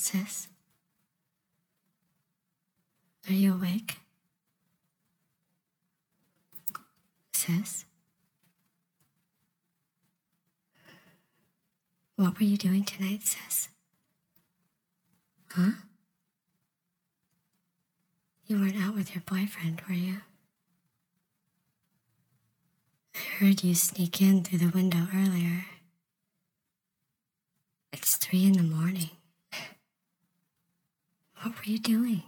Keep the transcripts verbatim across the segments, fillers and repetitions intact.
Sis? Are you awake? Sis? What were you doing tonight, sis? Huh? You weren't out with your boyfriend, were you? I heard you sneak in through the window earlier. It's three in the morning. What were you doing?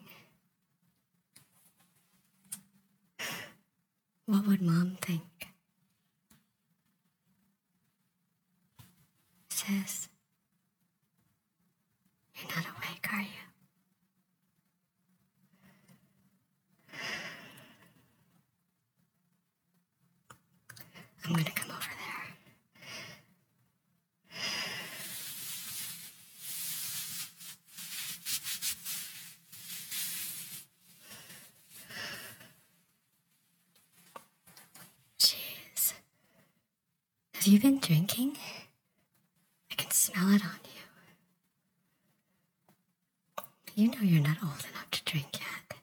What would Mom think? Sis, you're not awake, are you? I'm gonna come over there. Jeez. Have you been drinking? I can smell it on you. You know you're not old enough to drink yet.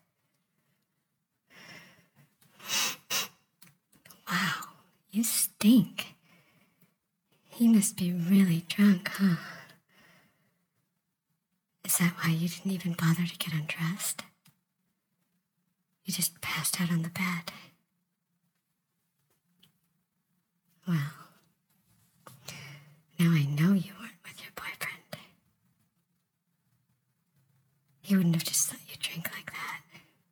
Wow, you stink. You must be really drunk, huh? Is that why you didn't even bother to get undressed? You just passed out on the bed. Well, now I know you weren't with your boyfriend. He wouldn't have just let you drink like that.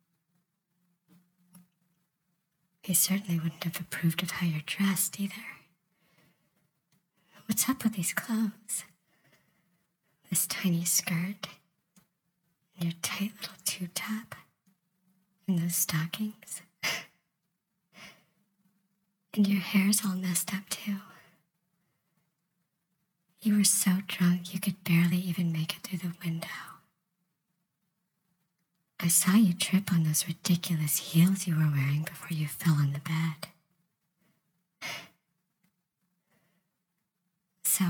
He certainly wouldn't have approved of how you're dressed either. What's up with these clothes? This tiny skirt, and your tight little tube top, and those stockings. And your hair's all messed up too. You were so drunk you could barely even make it through the window. I saw you trip on those ridiculous heels you were wearing before you fell on the bed. So,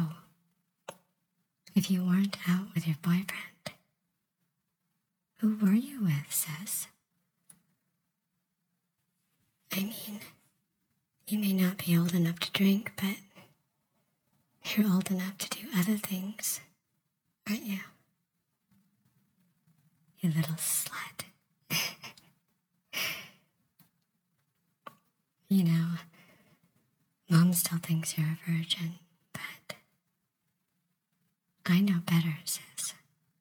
if you weren't out with your boyfriend, who were you with, sis? I mean, you may not be old enough to drink, but you're old enough to do other things, aren't you? You little slut. You know, Mom still thinks you're a virgin, but I know better, sis.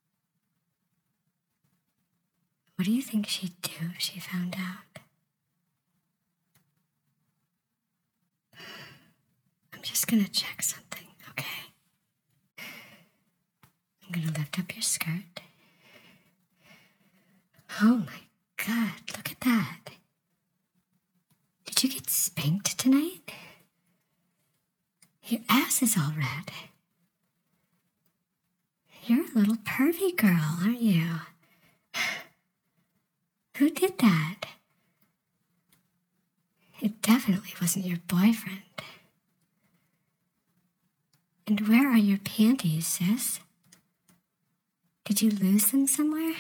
What do you think she'd do if she found out? I'm just gonna check something, okay? I'm gonna lift up your skirt. Oh my God, look at that. Did you get spanked tonight? Your ass is all red. You're a little pervy girl, aren't you? Who did that? It definitely wasn't your boyfriend. And where are your panties, sis? Did you lose them somewhere?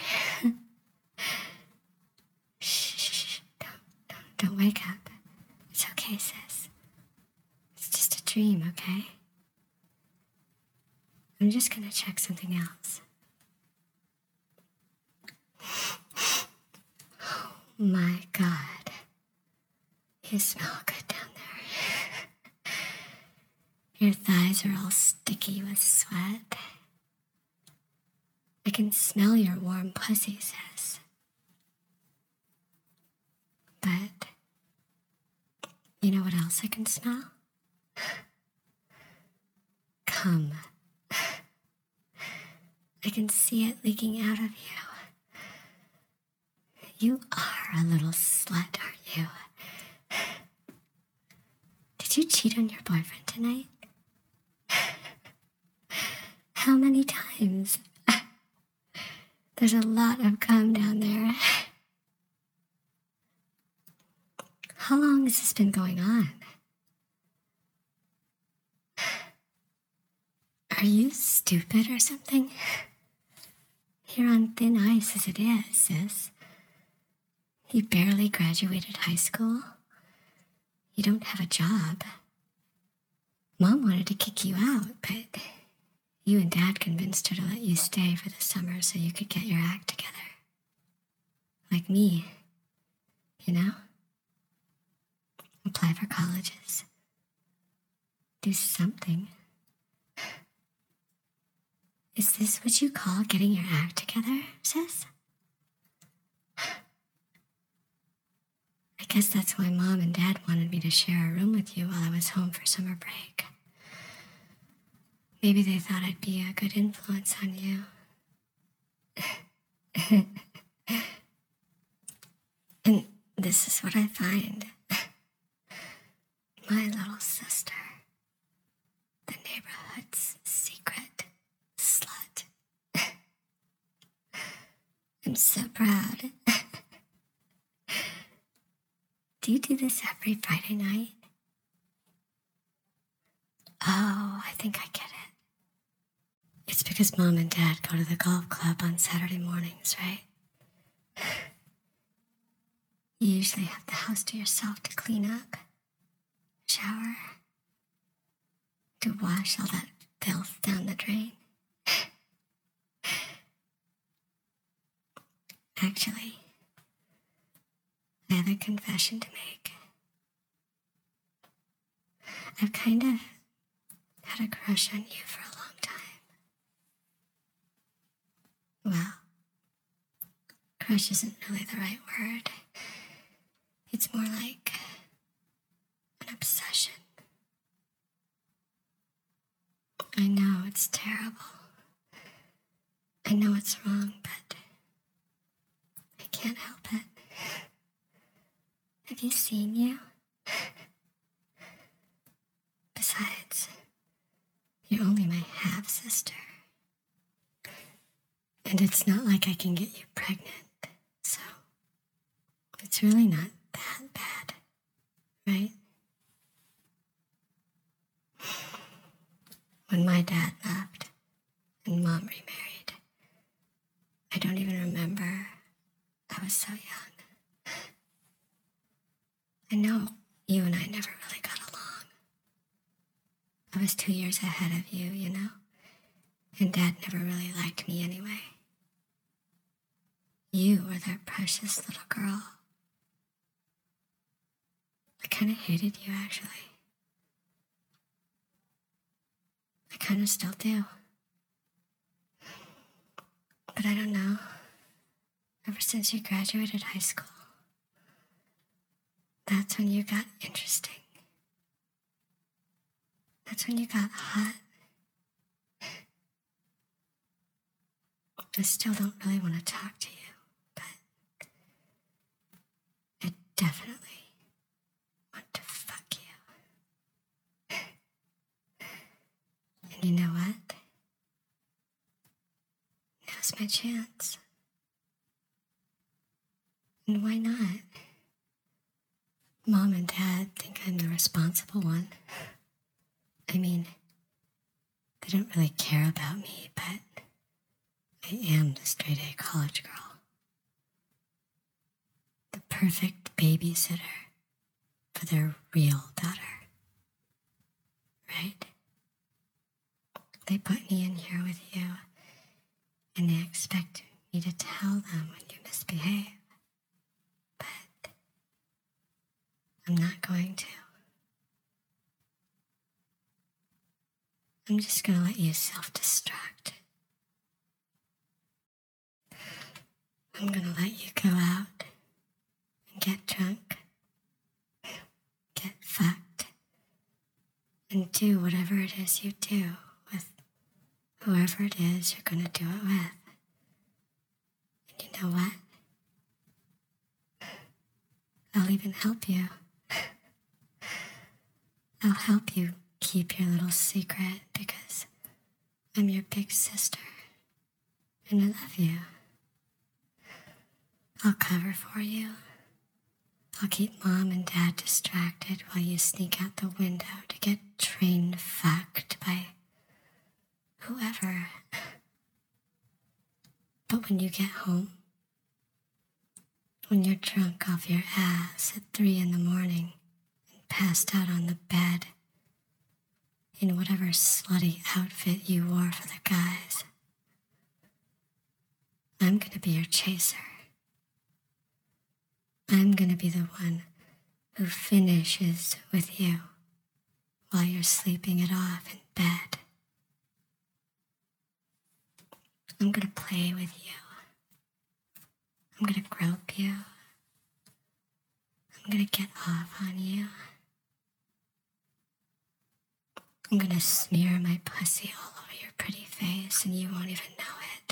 Shh, shh, shh, don't, don't, don't wake up. It's okay, sis. It's just a dream, okay? I'm just gonna check something else. Oh my God. You smell good down there. Your thighs are all sticky with sweat. I can smell your warm pussy, sis. But you know what else I can smell? Cum. I can see it leaking out of you. You are a little slut, aren't you? Did you cheat on your boyfriend tonight? How many times? There's a lot of cum down there. How long has this been going on? Are you stupid or something? You're on thin ice as it is, sis. You barely graduated high school. You don't have a job. Mom wanted to kick you out, but you and Dad convinced her to let you stay for the summer so you could get your act together. Like me, you know? Apply for colleges. Do something. Is this what you call getting your act together, sis? I guess that's why Mom and Dad wanted me to share a room with you while I was home for summer break. Maybe they thought I'd be a good influence on you. And this is what I find. My little sister, the neighborhood's secret slut. I'm so proud. Do you do this every Friday night? Oh, I think I get it. It's because Mom and Dad go to the golf club on Saturday mornings, right? You usually have the house to yourself to clean up, shower, to wash all that filth down the drain. Actually, I have a confession to make. I've kind of had a crush on you for a long time. Well, crush isn't really the right word. It's more like an obsession. I know it's terrible. I know it's wrong, but I can't help it. Have you seen you? Besides, you're only my half-sister. And it's not like I can get you pregnant, so it's really not that bad, right? When my dad left and Mom remarried, I don't even remember. I was so young. I know you and I never really got along. I was two years ahead of you, you know? And Dad never really liked me anyway. You were that precious little girl. I kind of hated you, actually. I kind of still do. But I don't know. Ever since you graduated high school, that's when you got interesting. That's when you got hot. I still don't really want to talk to you, but I definitely want to fuck you. And you know what? Now's my chance. And why not? Mom and Dad think I'm the responsible one. I mean, they don't really care about me, but I am the straight-A college girl. The perfect babysitter for their real daughter. Right? They put me in here with you, and they expect me to tell them when you misbehave. But I'm not going to. I'm just going to let you self-destruct. I'm going to let you go out and get drunk, get fucked, and do whatever it is you do with whoever it is you're going to do it with. And you know what? I'll even help you. I'll help you keep your little secret because I'm your big sister and I love you. I'll cover for you. I'll keep Mom and Dad distracted while you sneak out the window to get train fucked by whoever. But when you get home? When you're drunk off your ass at three in the morning and passed out on the bed in whatever slutty outfit you wore for the guys. I'm gonna be your chaser. I'm gonna be the one who finishes with you while you're sleeping it off in bed. I'm gonna play with you. I'm gonna grope you. I'm gonna get off on you. I'm gonna smear my pussy all over your pretty face and you won't even know it.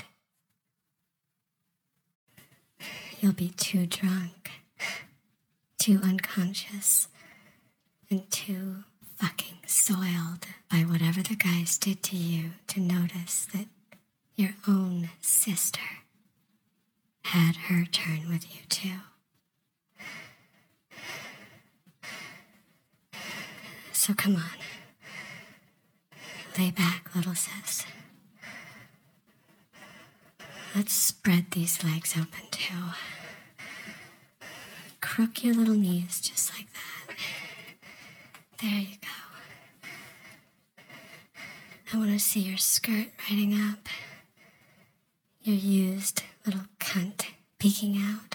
You'll be too drunk, too unconscious, and too fucking soiled by whatever the guys did to you to notice that your own sister had her turn with you too. So come on. Lay back, little sis. Let's spread these legs open too. Crook your little knees just like that. There you go. I want to see your skirt riding up. Your used little cunt peeking out.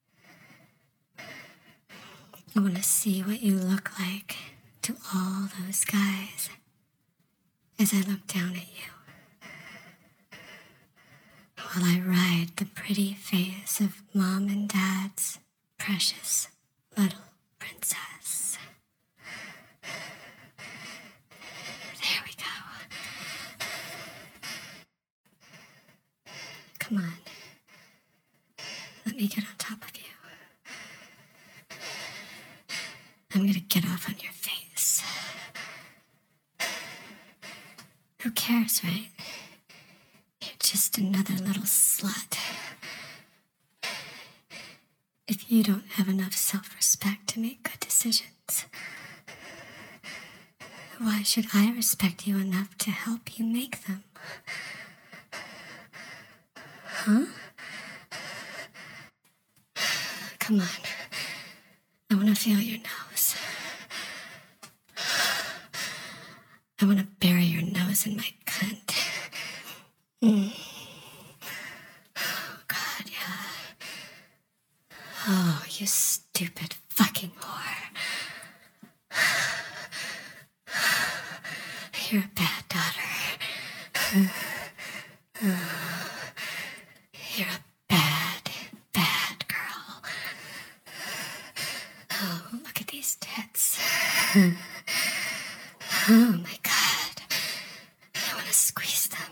I want to see what you look like to all those guys as I look down at you, while I ride the pretty face of Mom and Dad's precious little princess. There we go. Come on. Let me get on top of you. I'm gonna get off on your face. Who cares, right? You're just another little slut. If you don't have enough self-respect to make good decisions, why should I respect you enough to help you make them? Huh? Come on. I want to feel your nose. I want to bury your nose in my cunt. Mm. Oh, God, yeah. Oh, you stupid fucking whore. You're a bad daughter. You're a bad, bad girl. Oh, look at these tits. Oh, my God. I want to squeeze them.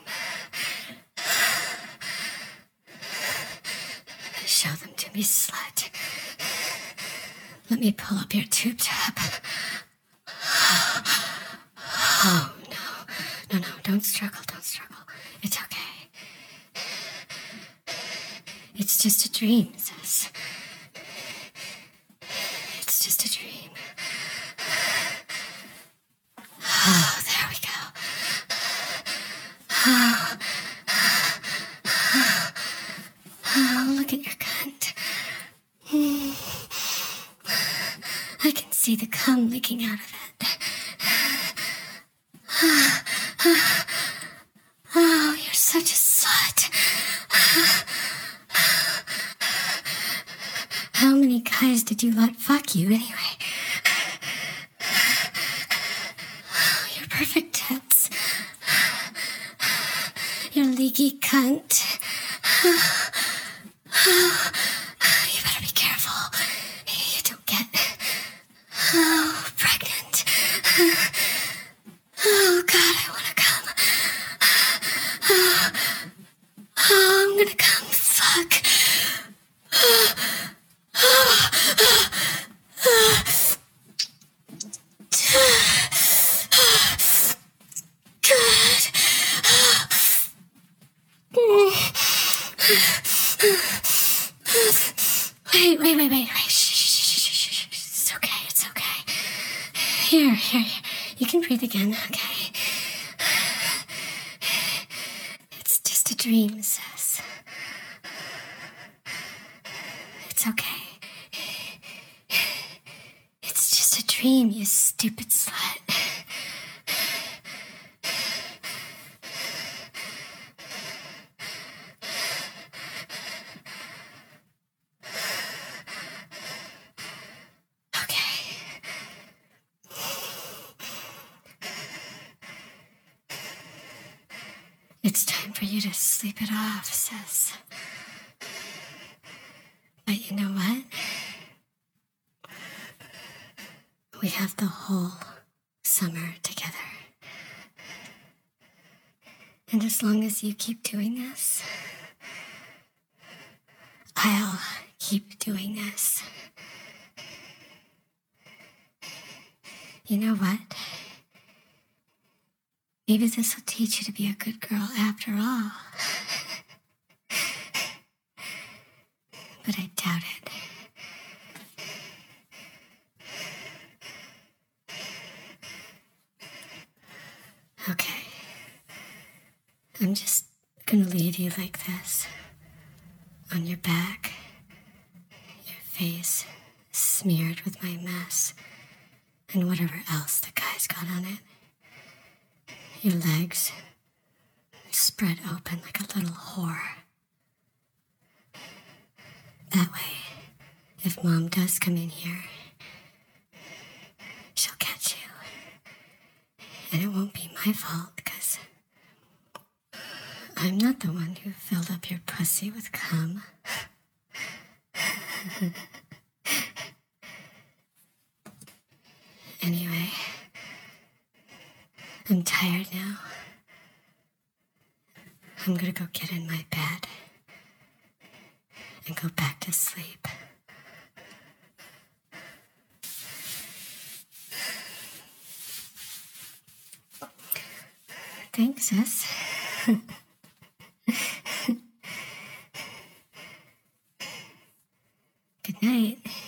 Show them to me, slut. Let me pull up your tube top. Oh, no. No, no, don't struggle, don't struggle. It's okay. It's just a dream, sis. It's just a dream. Oh, there we go. Oh, oh, look at your cunt. I can see the cum leaking out of it. Oh, you're such a slut. How many guys did you let fuck you anyway? Oh, your perfect tits. Your leaky cunt. You better be careful. You don't get oh, pregnant. Oh, God, I want to come. Oh, oh, I'm gonna come. Fuck. Oh, oh, oh, oh. Good. Wait, wait, wait, wait, wait. Shh, shh, shh, shh, shh. It's okay, it's okay. Here, here, here. You can breathe again, okay? It's just a dream, sis. dream, you stupid slut. Okay. It's time for you to sleep it off, sis. But you know what? We have the whole summer together. And as long as you keep doing this, I'll keep doing this. You know what? Maybe this will teach you to be a good girl after all. But I doubt it. Okay. I'm just gonna leave you like this. On your back. Your face smeared with my mess. And whatever else the guy's got on it. Your legs spread open like a little whore. That way, if Mom does come in here, she'll catch you. And it won't be my fault, because I'm not the one who filled up your pussy with cum. Anyway, I'm tired now. I'm gonna go get in my bed and go back to sleep. Thanks, sis. Good night.